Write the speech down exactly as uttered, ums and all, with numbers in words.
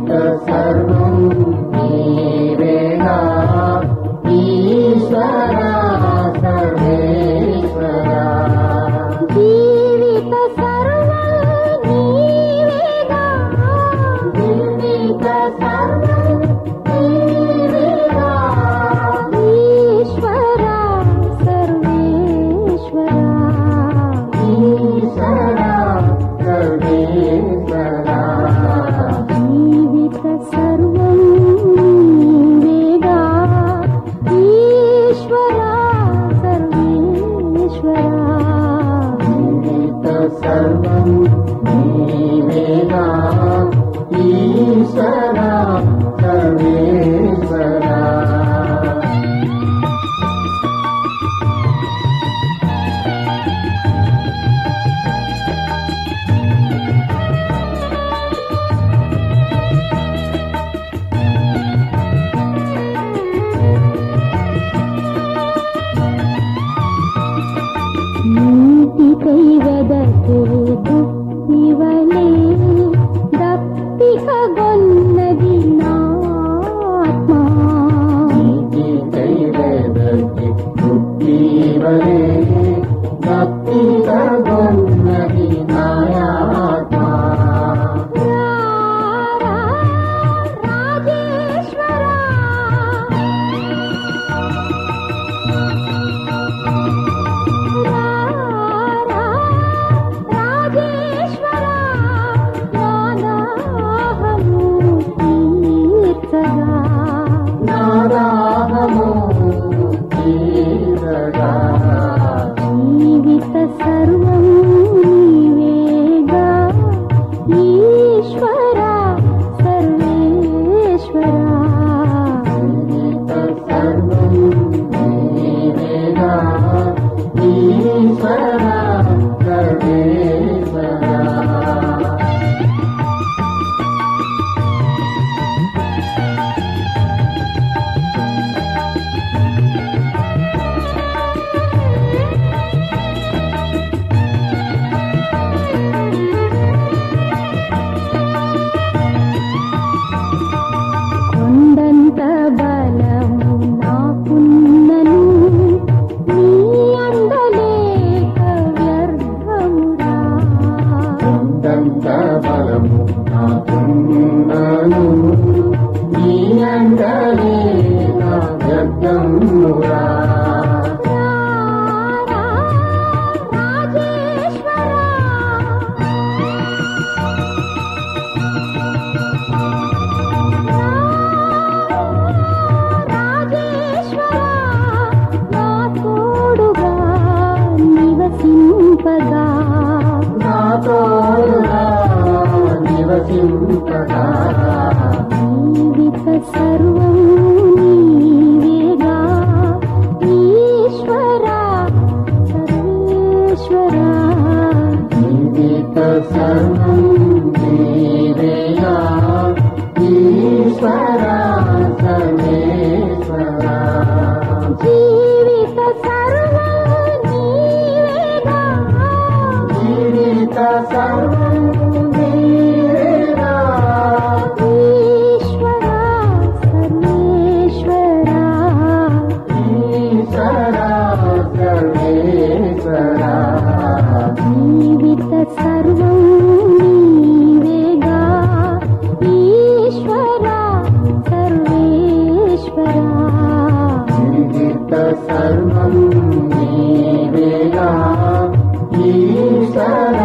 సర్వం నీవేగా ఈశ్వరా సర్వేశ్వరా. జీవిత సర్వం నీవేగా జీవిత సర్వం నీవేగా ఈశ్వరా సర్వేశ్వరా. ఈశ్వరా సర్వేశ్వరా. జీవిత సర్వం నీవేగా ఈశ్వరా సర్వేశ్వరా. జీవిత సర్వం నీవేగా ఈశ్వరా సర్వేశ్వరా. నీటికై వెదకే దుఃఖివలే దప్పికగొన్నది నా ఆత్మ. నీటికై వెదకే దుఃఖివలే దప్పికగొన్నది నా ఆత్మ. రారా రాజేశ్వరా రారా రాజేశ్వరా నా దాహము తీర్చగా. నా దాహము తీరగా. జీవిత సర్వం నీవేగా ఈశ్వరా సర్వేశ్వరా. జీవిత సర్వం నీవేగా ఈశ్వరా సర్వేశ్వరా. కొండంత బలము నాకున్నను నీ అండలేక వ్యర్థమురా. కొండంత బలము నాకున్నను నీ అండలే నా వ్యర్థమురా. రారా రాజేశ్వరా రాజేశ్వరా నా తోడుగా నివసింపగా. నా తోడుగా నివసింపగా. జీవిత సర్వం నీవేగా ఈశ్వరా సర్వేశ్వరా. జీవిత సర్వం నీవేగా ఈశ్వరా సర్వేశ్వరా. జీవిత సర్వం నీవేగా జీవిత సర్వం నీవేగా ఈశ్వరా సర్వేశ్వరా. ఈశ్వరా సర్వేశ్వరా. జీవిత సర్వం నీవేగా ఈశ్వరా సర్వేశ్వరా. జీవిత సర్వం నీవేగా ఈశ్వరా